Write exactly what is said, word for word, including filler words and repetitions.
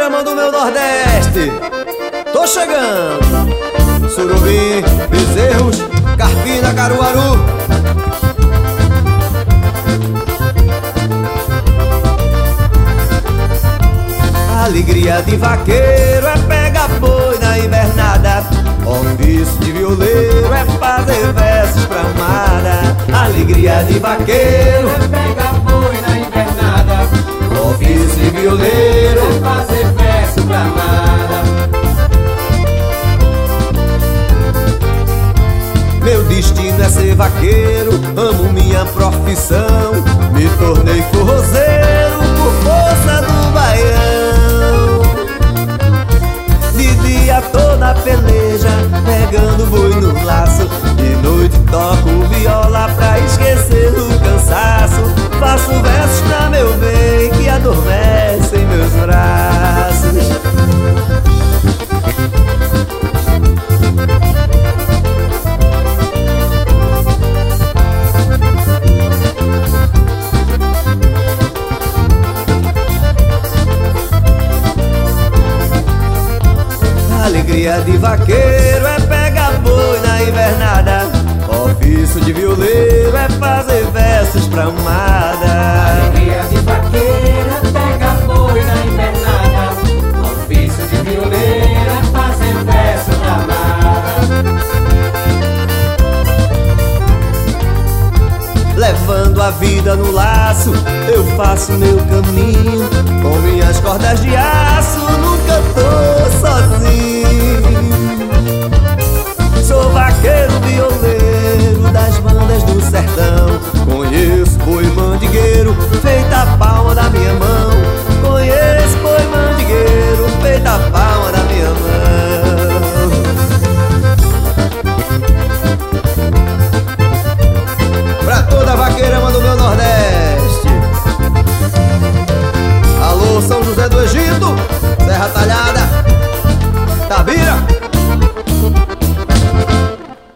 contramão do meu Nordeste. Tô chegando. Surubim, Bezerros, Carpina, Caruaru. Alegria de vaqueiro é pegar boi na invernada. Ofício de violeiro é fazer versos pra amada. Alegria de vaqueiro é pegar boi na invernada. Ofício de violeiro é fazer verso pra amada. Meu destino é ser vaqueiro, amo minha profissão. Me tornei forrozeiro por força do baião. De dia toda peleja, pegando boi no laço. De noite toco viola pra esquecer o cansaço. Faço versos pra meu bem que adormece em meus braços. Alegria de vaqueiro é pegar boi na invernada. Ofício de violeiro é fazer versos pra amada. Alegria de vaqueiro é pegar boi na invernada. Ofício de violeiro é fazer versos pra amada. Levando a vida no laço, eu faço meu caminho. Com minhas cordas de aço, nunca tô sozinho. Sou vaqueiro violeiro das bandas do sertão. Conheço boi mandigueiro, feita pau